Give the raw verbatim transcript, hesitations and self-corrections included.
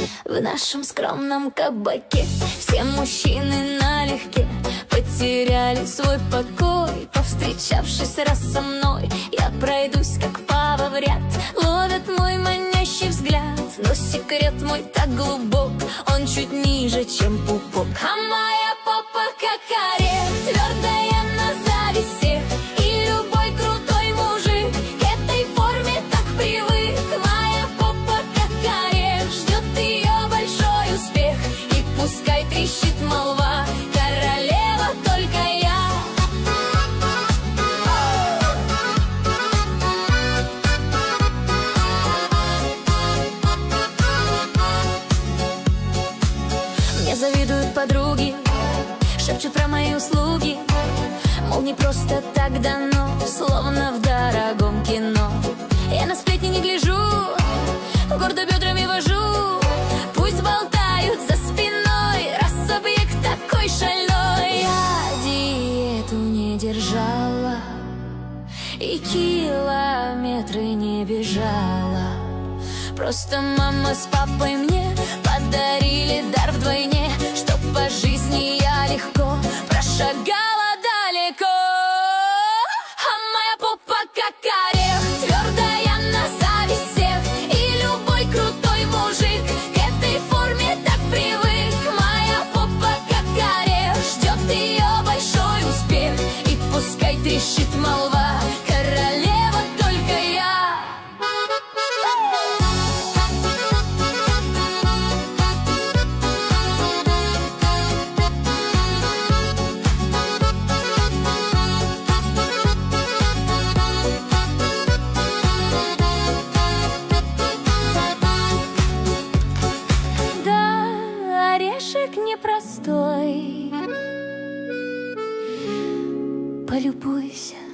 В нашем скромном кабаке все мужчины налегке потеряли свой покой. Повстречавшись раз со мной, я пройдусь как пава в ряд. Ловят мой манящий взгляд, но секрет мой так глубок, он чуть ниже, чем пупок. А моя попа как орех, твердая на зависть всех. И любой крутой мужик к этой форме так привык. Моя попа как орех, ждет ее большой успех. И пускай трещит молва, королева только я. Мне завидуют подруги, шепчут про мои услуги, мол, не просто так дано, словно в дорогом кино. Я на сплетни не гляжу, гордо бедрами вожу. Пусть болтают за спиной, раз объект такой шальной. Я диету не держала и километры не бежала. Просто мама с папой мне подарили дар вдвойне, чтоб по жизни я легко прошагала далеко. А моя попа как орех, твердая на зависть всех. И любой крутой мужик к этой форме так привык. Моя попа как орех, ждет ее большой успех. И пускай трещит молва, королева только я. Орешек непростой, полюбуйся.